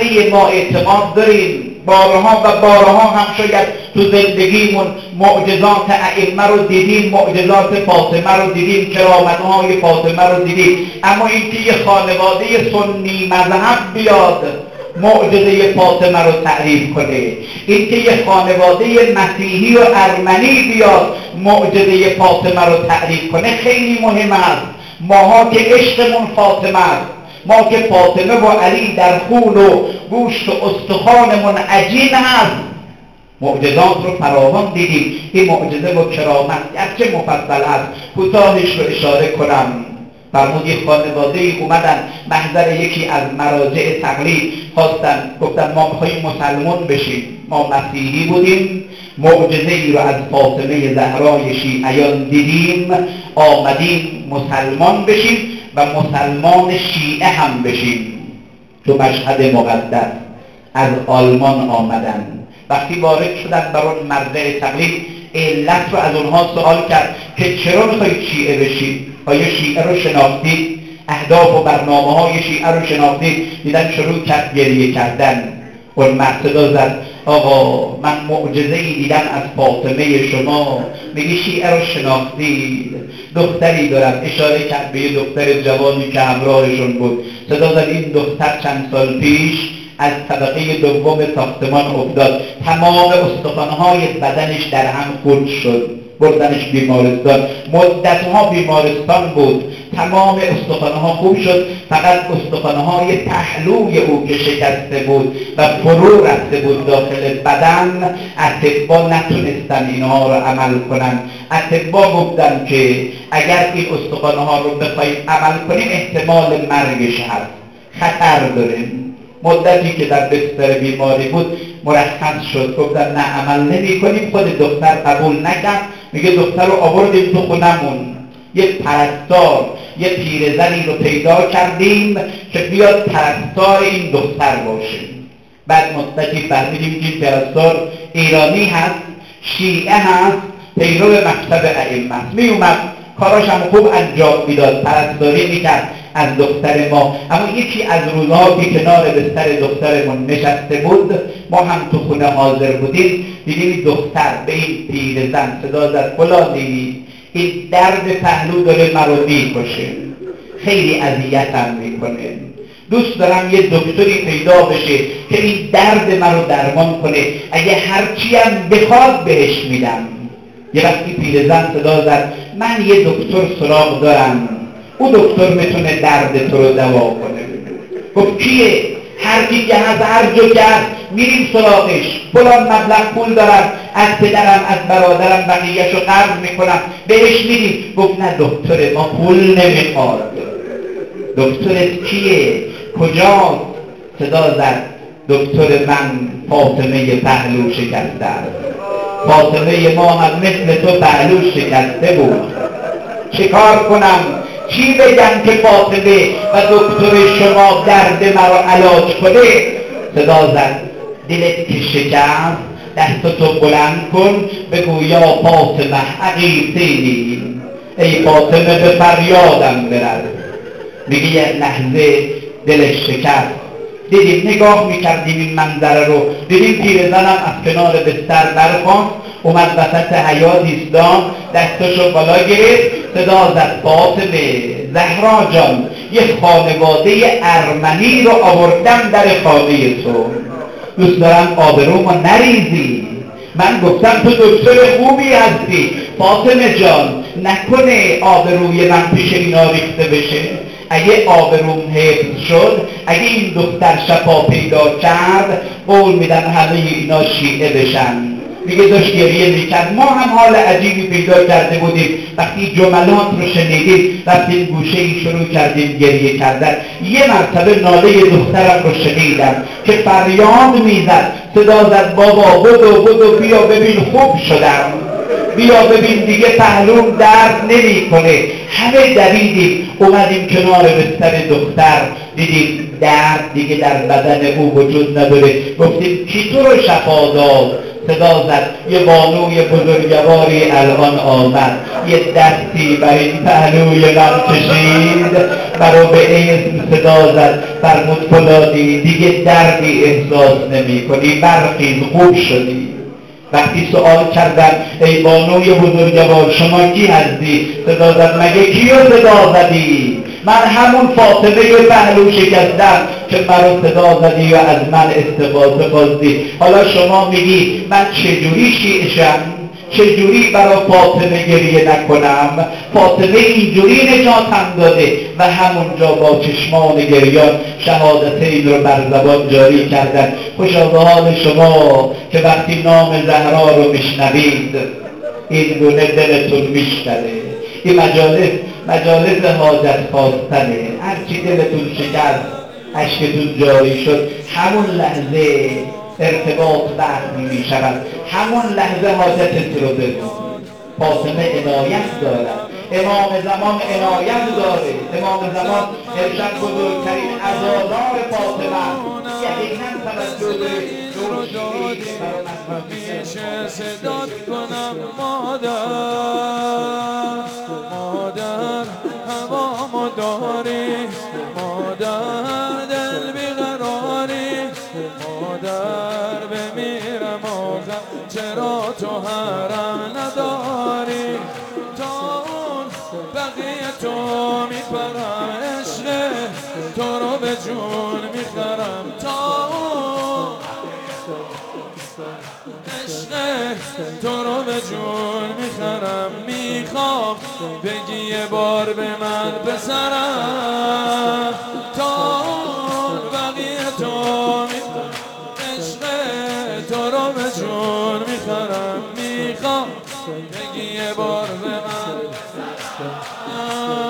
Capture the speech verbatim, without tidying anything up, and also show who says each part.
Speaker 1: همه ما اعتقاد داریم، بارها و بارها هم شاید تو زندگیمون معجزات ائمه رو دیدیم، معجزات فاطمه رو دیدیم، کرامت‌های فاطمه رو دیدیم، اما اینکه یه خانواده سنی مذهب بیاد معجزه فاطمه رو تعریف کنه، اینکه یه خانواده مسیحی و ارمنی بیاد معجزه فاطمه رو تعریف کنه خیلی مهم است. ماها که عشقمون فاطمه است، ما که فاطمه و علی در خون و گوشت و استخوانمون عجین هست، معجزات رو فراوان دیدیم. این معجزه و کرامت گرچه مفصل است، کوتاهش رو اشاره کنم. فرمود یک خانواده ای اومدن محضر یکی از مراجع تقلید، خواستن گفتن ما میخواییم مسلمان بشیم، ما مسیحی بودیم، معجزه ای رو از فاطمه زهرای شیعیان دیدیم، آمدیم مسلمان بشیم و مسلمان شیعه هم بشیم. تو مشهد مقدس از آلمان آمدن، وقتی وارد شدن بر اون مرجع تقلید علت رو از اونها سوال کرد که چرا میخواید شیعه بشید؟ آیا شیعه رو شناختید؟ اهداف و برنامه های شیعه رو شناختید؟ دیدن شروع کرد گریه کردن. اون مرد صدا زد آقا من معجزه ای دیدم از فاطمه شما، میگی شیعه رو شناختید؟ دختری دارم، اشاره کرد به یه دختر جوانی که همراهشون بود. صدا زد این دختر چند سال پیش از طبقه دوم ساختمان افتاد، تمام استخوان‌های بدنش در هم خورد شد، بردنش بیمارستان، مدتها بیمارستان بود، تمام استخوان‌ها خوب شد، فقط استخوان‌های پهلوی او که شکسته بود و فرو رفته بود داخل بدن، اطباء نتونستن اینها رو عمل کنن. اطباء گفتن که اگر این استخوان‌ها رو بخوایم عمل کنیم احتمال مرگش هست، خطر داریم. مدتی که در بستر بیماری بود مرخص شد، گفتن نه عمل نمی کنیم. خود دختر قبول نکرد، میگه دختر رو آوردیم تو خونمون، یه پرستار، یه پیرزنی رو پیدا کردیم که بیاد پرستار این دختر باشه. بعد مدتی فهمیدیم که این پرستار ایرانی هست، شیعه هست، پیرو مکتب ائمه است. می اومد کاراش هم خوب انجام میداد، پرستاری میکرد از دختر ما. اما یکی از روزها که کنار بستر دخترمون نشسته بود، ما هم تو خونه حاضر بودیم، دیدیم دختر به این پیرزن صدا زد فلانی این درد پهلو داره مرا میکشه، خیلی اذیتم میکنه، دوست دارم یه دکتری پیدا بشه که این درد مرا درمان کنه، اگه هرچی هم بخواد بهش میدم. یه وقتی پیرزن صدا زد من یه دکتر سراغ دارم، او دکتر میتونه درد تو رو دوا کنه. گفت کیه؟ هر کی که از هر جا کرد میریم سراغش، فلان مبلغ پول دارم، از پدرم از برادرم بقیه‌شو قرض میکنم بهش میدیم. گفت نه دکتر ما پول نمیخواد. دکترت کیه؟ کجا؟ صدا زد دکتر من فاطمه پهلو شکسته است. فاطمه ما هم مثل تو پهلو شکسته بود. چه کار کنم؟ چی بگم که فاطمه و دکتر شما درد مرا علاج کنه؟ صدا زد دلت که شکست دستتو بلند کن بگو یا فاطمه حقیقی، ای فاطمه به فریادم برد. میگه یه لحظه دلش شکست. دیدیم نگاه میکردیم این منظره رو، دیدیم پیرزنم از کنار بستر برخواست، اومد وسط حیاط ایستاد، دستشو بالا گرفت، صدا زد فاطمه زهرا جان یه خانواده ارمنی رو آوردم در خانه تو، دوست دارم آبرومو نریزی. من گفتم تو دکتر خوبی هستی فاطمه جان، نکنه آبروی من پیش اینا ریخته بشه. اگه آبروم حفظ شد، اگه این دختر شفا پیدا کرد، قول میدم همه اینا شیعه بشن. میگه داشت گریه میکرد. ما هم حال عجیبی پیدا کرده بودیم، وقتی جملات رو شنیدیم رفتیم گوشه ای شروع کردیم گریه کردن. یه مرتبه ناله دخترم رو شنیدم که فریاد میزد، صدا زد بابا بدو بدو بیا ببین خوب شدم، بیا ببین دیگه پهلوم درد نمی کنه. همه دویدیم اومدیم کنار بستر دختر، دیدیم درد دیگه در بدن او وجود نداره. گفتیم کی تو رو شفا داد؟ صدا زد یه بانوی بزرگواری الان آمد، یه دستی بر این پهلوی من کشید، مرا به اسم صدا زد، فرمود فلانی دیگه دردی احساس نمی کنی، برخیز خوب شدی. وقتی سؤال کردم ای بانوی بزرگوار شما کی هستی؟ صدا زد مگه کیو صدا زدی؟ من همون فاطمه پهلو شکستم که مرا صدا زدی و از من استفاده خواستی. حالا شما میگی من چجوری شیعشم؟ چجوری برای فاطمه گریه نکنم؟ فاطمه اینجوری نجاتم داده و همونجا با چشمان گریان شهادتین رو بر زبان جاری کردن. خوشا به حال شما که وقتی نام زهرا رو میشنوید این گونه دلتون میشکنه. این مجالس مجالس حاجت خواستنه، هرچی دلتون شکست اشکتون جاری شد همون لحظه ارتباط برمی می شود، همون لحظه حاجتت رو بگو. فاطمه عنایت دارد، امام زمان عنایت داره. امام زمان ارشد بزرگترین عزادار فاطمه یقینا توجه رو داده همیشه صدات کنم مادر مادر هوامو داری مادر دل بیقراری مادر بمیرم آخر چرا تو حرم نداری تا اون بقیه تو میپرم عشق تو رو به جون میخرم تا اون عشق تو رو به جون میخرم میخوام بگی یه بار به من پسرم تا اون بقیه تو میخرم عشق تو رو به جون میخرم میخوام بگی یه بار